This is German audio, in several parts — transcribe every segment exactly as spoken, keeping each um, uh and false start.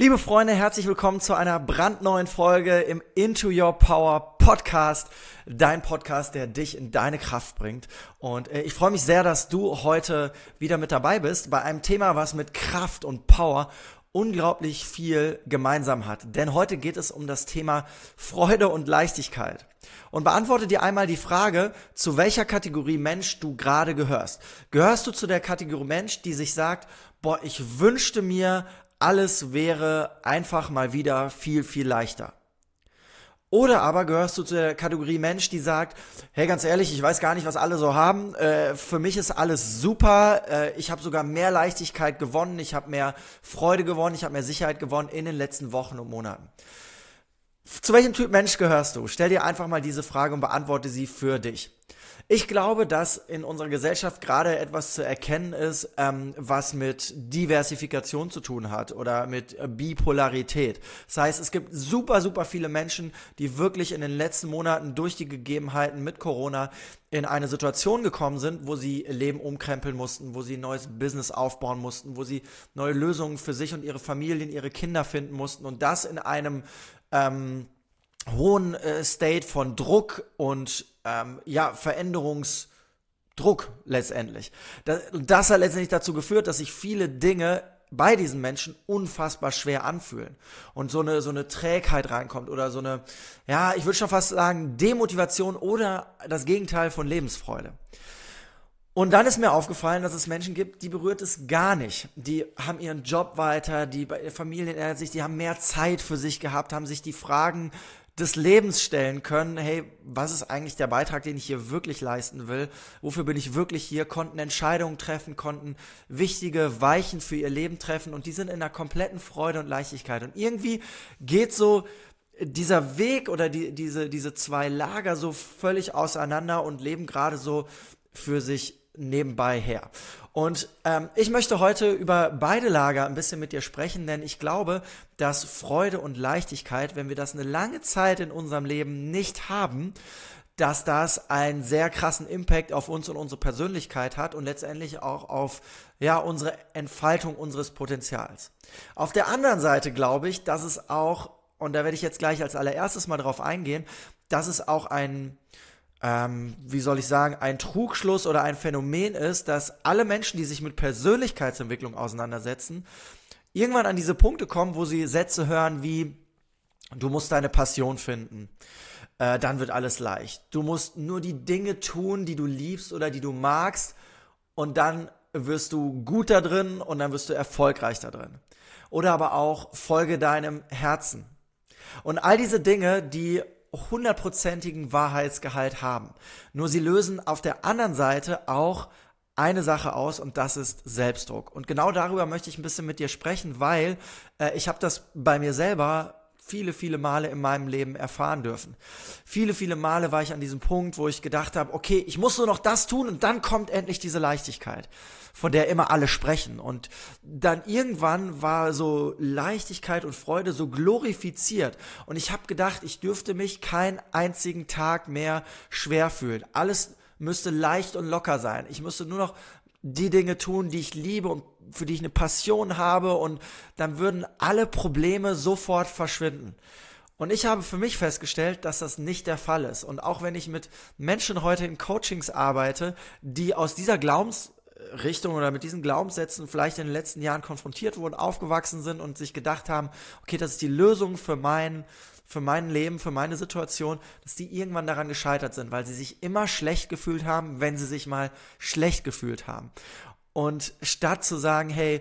Liebe Freunde, herzlich willkommen zu einer brandneuen Folge im Into Your Power Podcast, dein Podcast, der dich in deine Kraft bringt. Und äh, ich freue mich sehr, dass du heute wieder mit dabei bist bei einem Thema, was mit Kraft und Power unglaublich viel gemeinsam hat. Denn heute geht es um das Thema Freude und Leichtigkeit. Und beantworte dir einmal die Frage, zu welcher Kategorie Mensch du gerade gehörst. Gehörst du zu der Kategorie Mensch, die sich sagt, boah, ich wünschte mir, alles wäre einfach mal wieder viel, viel leichter? Oder aber gehörst du zu der Kategorie Mensch, die sagt, hey, ganz ehrlich, ich weiß gar nicht, was alle so haben. Äh, für mich ist alles super. Äh, ich habe sogar mehr Leichtigkeit gewonnen. Ich habe mehr Freude gewonnen. Ich habe mehr Sicherheit gewonnen in den letzten Wochen und Monaten. Zu welchem Typ Mensch gehörst du? Stell dir einfach mal diese Frage und beantworte sie für dich. Ich glaube, dass in unserer Gesellschaft gerade etwas zu erkennen ist, ähm, was mit Diversifikation zu tun hat oder mit äh, Bipolarität. Das heißt, es gibt super, super viele Menschen, die wirklich in den letzten Monaten durch die Gegebenheiten mit Corona in eine Situation gekommen sind, wo sie ihr Leben umkrempeln mussten, wo sie ein neues Business aufbauen mussten, wo sie neue Lösungen für sich und ihre Familien, ihre Kinder finden mussten und das in einem ähm, hohen äh, State von Druck und ähm, ja, Veränderungsdruck letztendlich. Das, das hat letztendlich dazu geführt, dass sich viele Dinge bei diesen Menschen unfassbar schwer anfühlen und so eine, so eine Trägheit reinkommt oder so eine, ja, ich würde schon fast sagen, Demotivation oder das Gegenteil von Lebensfreude. Und dann ist mir aufgefallen, dass es Menschen gibt, die berührt es gar nicht. Die haben ihren Job weiter, die bei Familien ernähren sich, die haben mehr Zeit für sich gehabt, haben sich die Fragen des Lebens stellen können, hey, was ist eigentlich der Beitrag, den ich hier wirklich leisten will? Wofür bin ich wirklich hier? Konnten Entscheidungen treffen, konnten wichtige Weichen für ihr Leben treffen und die sind in einer kompletten Freude und Leichtigkeit. Und irgendwie geht so dieser Weg oder die, diese, diese zwei Lager so völlig auseinander und leben gerade so für sich nebenbei her. Und ähm, ich möchte heute über beide Lager ein bisschen mit dir sprechen, denn ich glaube, dass Freude und Leichtigkeit, wenn wir das eine lange Zeit in unserem Leben nicht haben, dass das einen sehr krassen Impact auf uns und unsere Persönlichkeit hat und letztendlich auch auf ja, unsere Entfaltung unseres Potenzials. Auf der anderen Seite glaube ich, dass es auch, und da werde ich jetzt gleich als allererstes mal drauf eingehen, dass es auch ein Ähm, wie soll ich sagen, ein Trugschluss oder ein Phänomen ist, dass alle Menschen, die sich mit Persönlichkeitsentwicklung auseinandersetzen, irgendwann an diese Punkte kommen, wo sie Sätze hören wie, du musst deine Passion finden, äh, dann wird alles leicht. Du musst nur die Dinge tun, die du liebst oder die du magst und dann wirst du gut da drin und dann wirst du erfolgreich da drin. Oder aber auch, folge deinem Herzen. Und all diese Dinge, die hundertprozentigen Wahrheitsgehalt haben. Nur sie lösen auf der anderen Seite auch eine Sache aus und das ist Selbstdruck. Und genau darüber möchte ich ein bisschen mit dir sprechen, weil äh, ich habe das bei mir selber viele, viele Male in meinem Leben erfahren dürfen. Viele, viele Male war ich an diesem Punkt, wo ich gedacht habe, okay, ich muss nur noch das tun und dann kommt endlich diese Leichtigkeit, von der immer alle sprechen. Und dann irgendwann war so Leichtigkeit und Freude so glorifiziert. Und ich habe gedacht, ich dürfte mich keinen einzigen Tag mehr schwer fühlen. Alles müsste leicht und locker sein. Ich müsste nur noch die Dinge tun, die ich liebe und für die ich eine Passion habe und dann würden alle Probleme sofort verschwinden. Und ich habe für mich festgestellt, dass das nicht der Fall ist. Und auch wenn ich mit Menschen heute in Coachings arbeite, die aus dieser Glaubensrichtung oder mit diesen Glaubenssätzen vielleicht in den letzten Jahren konfrontiert wurden, aufgewachsen sind und sich gedacht haben, okay, das ist die Lösung für mein für mein Leben, für meine Situation, dass die irgendwann daran gescheitert sind, weil sie sich immer schlecht gefühlt haben, wenn sie sich mal schlecht gefühlt haben. Und statt zu sagen, hey,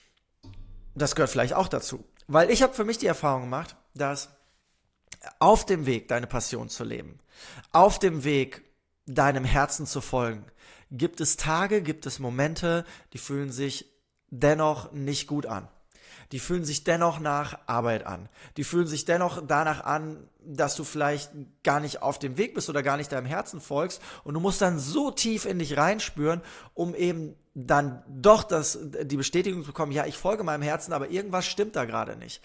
das gehört vielleicht auch dazu. Weil ich habe für mich die Erfahrung gemacht, dass auf dem Weg, deine Passion zu leben, auf dem Weg, deinem Herzen zu folgen, gibt es Tage, gibt es Momente, die fühlen sich dennoch nicht gut an. Die fühlen sich dennoch nach Arbeit an. Die fühlen sich dennoch danach an, dass du vielleicht gar nicht auf dem Weg bist oder gar nicht deinem Herzen folgst. Und du musst dann so tief in dich reinspüren, um eben dann doch das, die Bestätigung zu bekommen, ja, ich folge meinem Herzen, aber irgendwas stimmt da gerade nicht.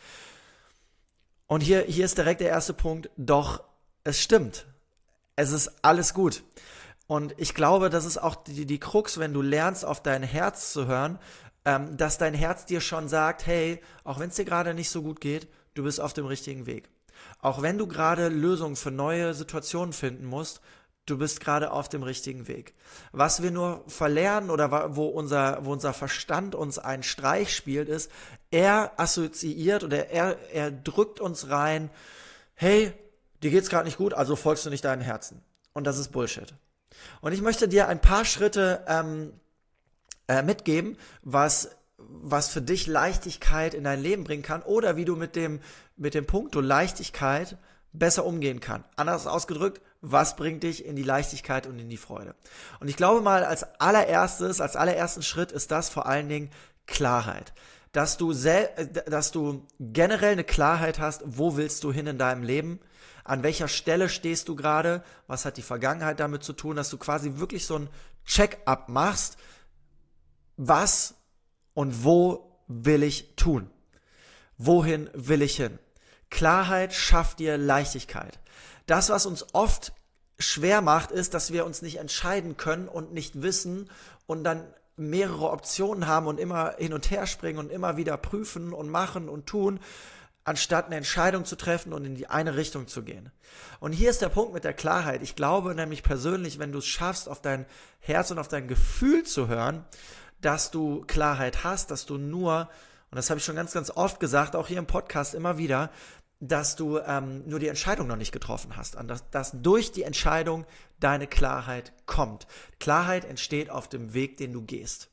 Und hier, hier ist direkt der erste Punkt, doch es stimmt. Es ist alles gut. Und ich glaube, das ist auch die, die Krux, wenn du lernst, auf dein Herz zu hören, ähm, dass dein Herz dir schon sagt, hey, auch wenn es dir gerade nicht so gut geht, du bist auf dem richtigen Weg. Auch wenn du gerade Lösungen für neue Situationen finden musst, du bist gerade auf dem richtigen Weg. Was wir nur verlernen oder wo unser, wo unser Verstand uns einen Streich spielt, ist, er assoziiert oder er, er drückt uns rein, hey, dir geht's gerade nicht gut, also folgst du nicht deinem Herzen. Und das ist Bullshit. Und ich möchte dir ein paar Schritte ähm, äh, mitgeben, was, was für dich Leichtigkeit in dein Leben bringen kann oder wie du mit dem, mit dem Punkt Leichtigkeit besser umgehen kann. Anders ausgedrückt, was bringt dich in die Leichtigkeit und in die Freude? Und ich glaube mal, als allererstes, als allerersten Schritt ist das vor allen Dingen Klarheit. Dass du, sel- dass du generell eine Klarheit hast, wo willst du hin in deinem Leben? An welcher Stelle stehst du gerade? Was hat die Vergangenheit damit zu tun? Dass du quasi wirklich so ein Check-up machst. Was und wo will ich tun? Wohin will ich hin? Klarheit schafft dir Leichtigkeit. Das, was uns oft schwer macht, ist, dass wir uns nicht entscheiden können und nicht wissen und dann mehrere Optionen haben und immer hin und her springen und immer wieder prüfen und machen und tun, anstatt eine Entscheidung zu treffen und in die eine Richtung zu gehen. Und hier ist der Punkt mit der Klarheit. Ich glaube nämlich persönlich, wenn du es schaffst, auf dein Herz und auf dein Gefühl zu hören, dass du Klarheit hast, dass du nur, und das habe ich schon ganz, ganz oft gesagt, auch hier im Podcast immer wieder, dass du ähm, nur die Entscheidung noch nicht getroffen hast, und dass, dass durch die Entscheidung deine Klarheit kommt. Klarheit entsteht auf dem Weg, den du gehst.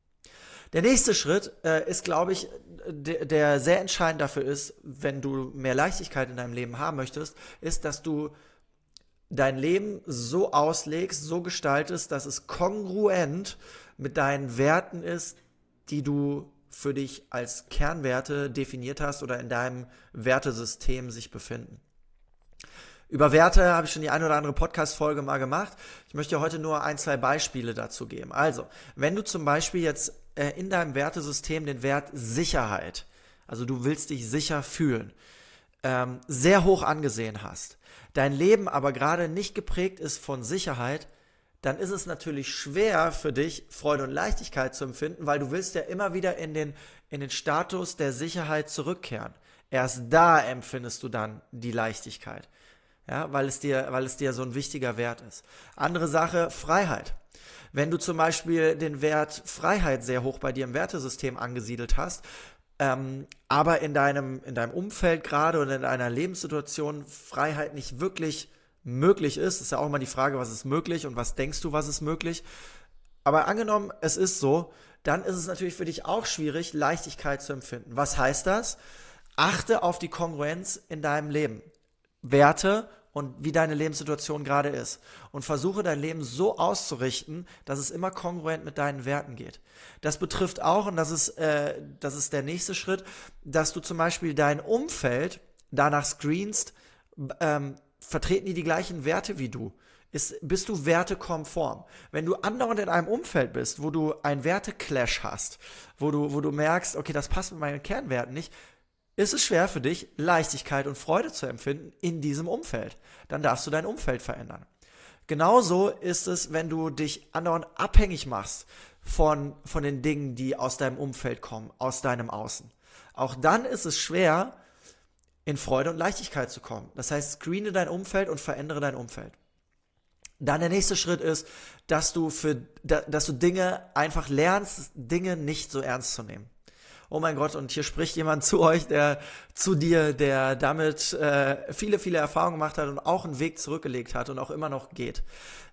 Der nächste Schritt äh, ist, glaube ich, der, der sehr entscheidend dafür ist, wenn du mehr Leichtigkeit in deinem Leben haben möchtest, ist, dass du dein Leben so auslegst, so gestaltest, dass es kongruent mit deinen Werten ist, die du für dich als Kernwerte definiert hast oder in deinem Wertesystem sich befinden. Über Werte habe ich schon die eine oder andere Podcast-Folge mal gemacht. Ich möchte heute nur ein, zwei Beispiele dazu geben. Also, wenn du zum Beispiel jetzt äh, in deinem Wertesystem den Wert Sicherheit, also du willst dich sicher fühlen, ähm, sehr hoch angesehen hast, dein Leben aber gerade nicht geprägt ist von Sicherheit, dann ist es natürlich schwer für dich, Freude und Leichtigkeit zu empfinden, weil du willst ja immer wieder in den, in den Status der Sicherheit zurückkehren. Erst da empfindest du dann die Leichtigkeit, ja, weil es dir, weil es dir so ein wichtiger Wert ist. Andere Sache, Freiheit. Wenn du zum Beispiel den Wert Freiheit sehr hoch bei dir im Wertesystem angesiedelt hast, ähm, aber in deinem, in deinem Umfeld gerade oder in deiner Lebenssituation Freiheit nicht wirklich möglich ist, ist ja auch immer die Frage, was ist möglich und was denkst du, was ist möglich. Aber angenommen, es ist so, dann ist es natürlich für dich auch schwierig, Leichtigkeit zu empfinden. Was heißt das? Achte auf die Kongruenz in deinem Leben. Werte und wie deine Lebenssituation gerade ist. Und versuche dein Leben so auszurichten, dass es immer kongruent mit deinen Werten geht. Das betrifft auch, und das ist, äh, das ist der nächste Schritt, dass du zum Beispiel dein Umfeld danach screenst, ähm, vertreten die die gleichen Werte wie du? Ist, bist du wertekonform? Wenn du andauernd in einem Umfeld bist, wo du einen Werteclash hast, wo du, wo du merkst, okay, das passt mit meinen Kernwerten nicht, ist es schwer für dich, Leichtigkeit und Freude zu empfinden in diesem Umfeld. Dann darfst du dein Umfeld verändern. Genauso ist es, wenn du dich andauernd abhängig machst von, von den Dingen, die aus deinem Umfeld kommen, aus deinem Außen. Auch dann ist es schwer, in Freude und Leichtigkeit zu kommen. Das heißt, screene dein Umfeld und verändere dein Umfeld. Dann der nächste Schritt ist, dass du für, dass du Dinge einfach lernst, Dinge nicht so ernst zu nehmen. Oh mein Gott, und hier spricht jemand zu euch, der zu dir, der damit äh, viele, viele Erfahrungen gemacht hat und auch einen Weg zurückgelegt hat und auch immer noch geht.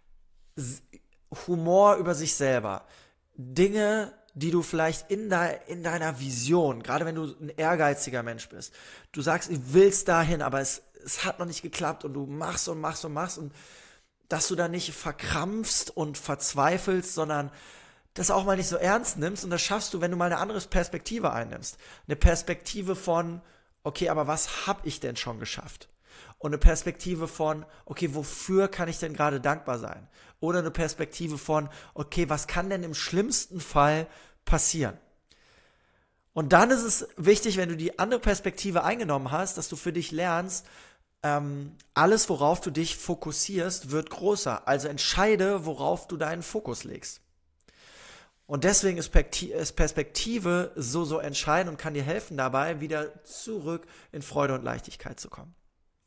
Humor über sich selber. Dinge, die du vielleicht in, de, in deiner Vision, gerade wenn du ein ehrgeiziger Mensch bist, du sagst, du willst dahin, aber es, es hat noch nicht geklappt und du machst und machst und machst und dass du da nicht verkrampfst und verzweifelst, sondern das auch mal nicht so ernst nimmst, und das schaffst du, wenn du mal eine andere Perspektive einnimmst. Eine Perspektive von, okay, aber was habe ich denn schon geschafft? Und eine Perspektive von, okay, wofür kann ich denn gerade dankbar sein? Oder eine Perspektive von, okay, was kann denn im schlimmsten Fall passieren? Und dann ist es wichtig, wenn du die andere Perspektive eingenommen hast, dass du für dich lernst, ähm, alles, worauf du dich fokussierst, wird größer. Also entscheide, worauf du deinen Fokus legst. Und deswegen ist Perspektive so, so entscheidend und kann dir helfen dabei, wieder zurück in Freude und Leichtigkeit zu kommen.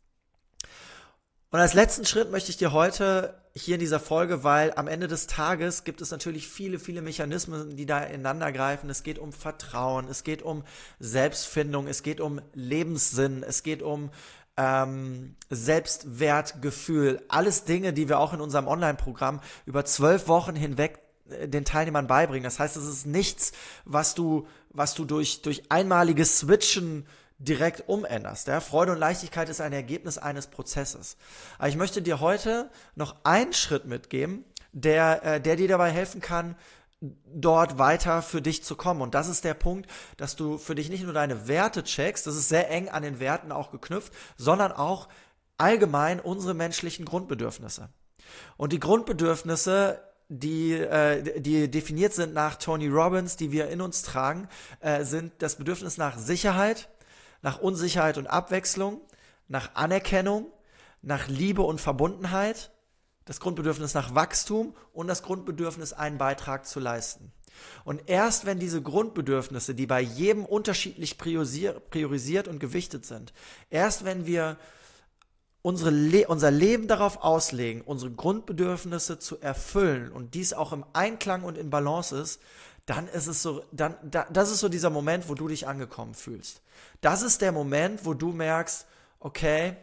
Und als letzten Schritt möchte ich dir heute hier in dieser Folge, weil am Ende des Tages gibt es natürlich viele, viele Mechanismen, die da ineinander greifen. Es geht um Vertrauen, es geht um Selbstfindung, es geht um Lebenssinn, es geht um ähm, Selbstwertgefühl. Alles Dinge, die wir auch in unserem Online-Programm über zwölf Wochen hinweg den Teilnehmern beibringen. Das heißt, es ist nichts, was du, was du durch, durch einmaliges Switchen direkt umänderst. Ja? Freude und Leichtigkeit ist ein Ergebnis eines Prozesses. Aber ich möchte dir heute noch einen Schritt mitgeben, der, äh, der dir dabei helfen kann, dort weiter für dich zu kommen. Und das ist der Punkt, dass du für dich nicht nur deine Werte checkst, das ist sehr eng an den Werten auch geknüpft, sondern auch allgemein unsere menschlichen Grundbedürfnisse. Und die Grundbedürfnisse, die, äh, die definiert sind nach Tony Robbins, die wir in uns tragen, äh, sind das Bedürfnis nach Sicherheit, nach Unsicherheit und Abwechslung, nach Anerkennung, nach Liebe und Verbundenheit, das Grundbedürfnis nach Wachstum und das Grundbedürfnis, einen Beitrag zu leisten. Und erst wenn diese Grundbedürfnisse, die bei jedem unterschiedlich priorisiert und gewichtet sind, erst wenn wir unsere Le- unser Leben darauf auslegen, unsere Grundbedürfnisse zu erfüllen und dies auch im Einklang und in Balance ist, dann ist es so, dann, da, das ist so dieser Moment, wo du dich angekommen fühlst. Das ist der Moment, wo du merkst, okay,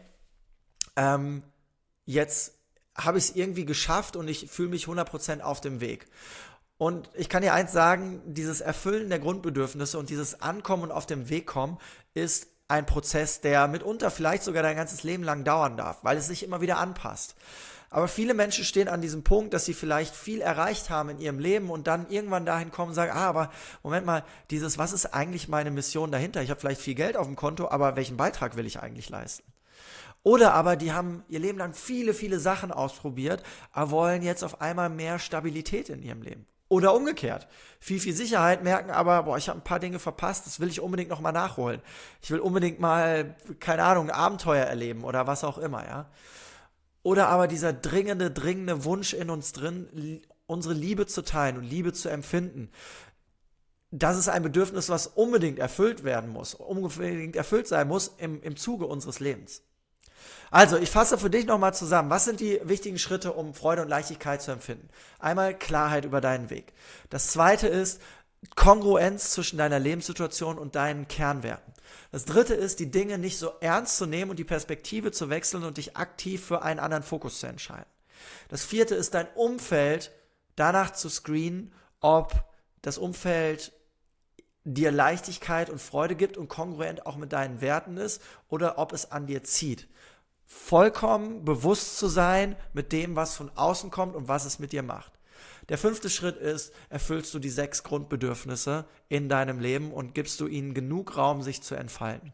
ähm, jetzt habe ich es irgendwie geschafft und ich fühle mich hundert Prozent auf dem Weg. Und ich kann dir eins sagen, dieses Erfüllen der Grundbedürfnisse und dieses Ankommen und auf dem Weg kommen ist ein Prozess, der mitunter vielleicht sogar dein ganzes Leben lang dauern darf, weil es sich immer wieder anpasst. Aber viele Menschen stehen an diesem Punkt, dass sie vielleicht viel erreicht haben in ihrem Leben und dann irgendwann dahin kommen und sagen, ah, aber Moment mal, dieses, was ist eigentlich meine Mission dahinter? Ich habe vielleicht viel Geld auf dem Konto, aber welchen Beitrag will ich eigentlich leisten? Oder aber die haben ihr Leben lang viele, viele Sachen ausprobiert, aber wollen jetzt auf einmal mehr Stabilität in ihrem Leben. Oder umgekehrt. Viel, viel Sicherheit, merken aber, boah, ich habe ein paar Dinge verpasst, das will ich unbedingt nochmal nachholen. Ich will unbedingt mal, keine Ahnung, ein Abenteuer erleben oder was auch immer, ja. Oder aber dieser dringende, dringende Wunsch in uns drin, unsere Liebe zu teilen und Liebe zu empfinden. Das ist ein Bedürfnis, was unbedingt erfüllt werden muss, unbedingt erfüllt sein muss im, im Zuge unseres Lebens. Also, ich fasse für dich nochmal zusammen. Was sind die wichtigen Schritte, um Freude und Leichtigkeit zu empfinden? Einmal Klarheit über deinen Weg. Das zweite ist Kongruenz zwischen deiner Lebenssituation und deinen Kernwerten. Das dritte ist, die Dinge nicht so ernst zu nehmen und die Perspektive zu wechseln und dich aktiv für einen anderen Fokus zu entscheiden. Das vierte ist, dein Umfeld danach zu screenen, ob das Umfeld dir Leichtigkeit und Freude gibt und kongruent auch mit deinen Werten ist oder ob es an dir zieht. Vollkommen bewusst zu sein mit dem, was von außen kommt und was es mit dir macht. Der fünfte Schritt ist, erfüllst du die sechs Grundbedürfnisse in deinem Leben und gibst du ihnen genug Raum, sich zu entfalten.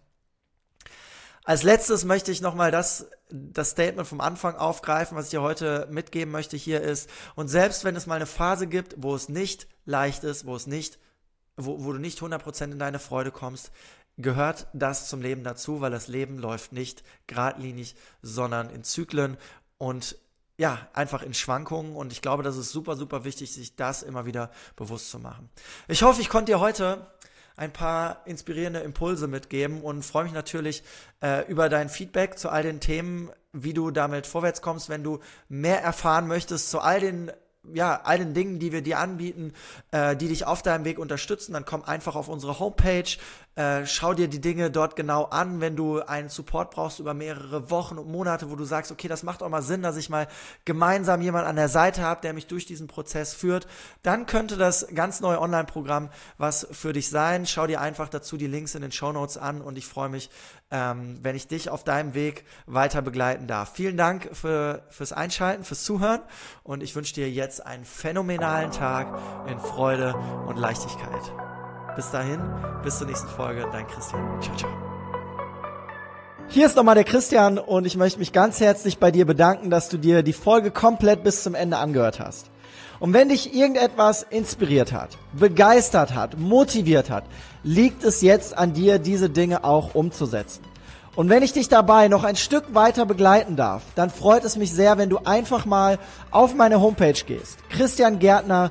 Als letztes möchte ich nochmal das, das Statement vom Anfang aufgreifen, was ich dir heute mitgeben möchte hier ist, und selbst wenn es mal eine Phase gibt, wo es nicht leicht ist, wo es nicht, wo, wo du nicht hundert Prozent in deine Freude kommst, gehört das zum Leben dazu, weil das Leben läuft nicht geradlinig, sondern in Zyklen und ja, einfach in Schwankungen, und ich glaube, das ist super, super wichtig, sich das immer wieder bewusst zu machen. Ich hoffe, ich konnte dir heute ein paar inspirierende Impulse mitgeben und freue mich natürlich äh, über dein Feedback zu all den Themen, wie du damit vorwärts kommst, wenn du mehr erfahren möchtest zu all den ja, all den Dingen, die wir dir anbieten, äh, die dich auf deinem Weg unterstützen, dann komm einfach auf unsere Homepage, äh, schau dir die Dinge dort genau an, wenn du einen Support brauchst über mehrere Wochen und Monate, wo du sagst, okay, das macht auch mal Sinn, dass ich mal gemeinsam jemanden an der Seite habe, der mich durch diesen Prozess führt, dann könnte das ganz neue Online-Programm was für dich sein. Schau dir einfach dazu die Links in den Shownotes an und ich freue mich, ähm, wenn ich dich auf deinem Weg weiter begleiten darf. Vielen Dank für, fürs Einschalten, fürs Zuhören, und ich wünsche dir jetzt einen phänomenalen Tag in Freude und Leichtigkeit. Bis dahin, bis zur nächsten Folge, dein Christian. Ciao, ciao. Hier ist nochmal der Christian und ich möchte mich ganz herzlich bei dir bedanken, dass du dir die Folge komplett bis zum Ende angehört hast. Und wenn dich irgendetwas inspiriert hat, begeistert hat, motiviert hat, liegt es jetzt an dir, diese Dinge auch umzusetzen. Und wenn ich dich dabei noch ein Stück weiter begleiten darf, dann freut es mich sehr, wenn du einfach mal auf meine Homepage gehst, christian gärtner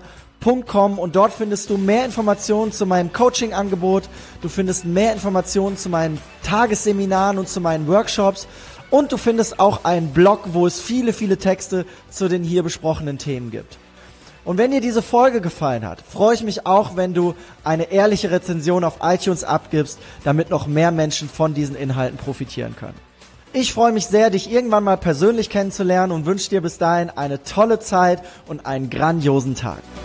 punkt com und dort findest du mehr Informationen zu meinem Coaching-Angebot, du findest mehr Informationen zu meinen Tagesseminaren und zu meinen Workshops und du findest auch einen Blog, wo es viele, viele Texte zu den hier besprochenen Themen gibt. Und wenn dir diese Folge gefallen hat, freue ich mich auch, wenn du eine ehrliche Rezension auf iTunes abgibst, damit noch mehr Menschen von diesen Inhalten profitieren können. Ich freue mich sehr, dich irgendwann mal persönlich kennenzulernen und wünsche dir bis dahin eine tolle Zeit und einen grandiosen Tag.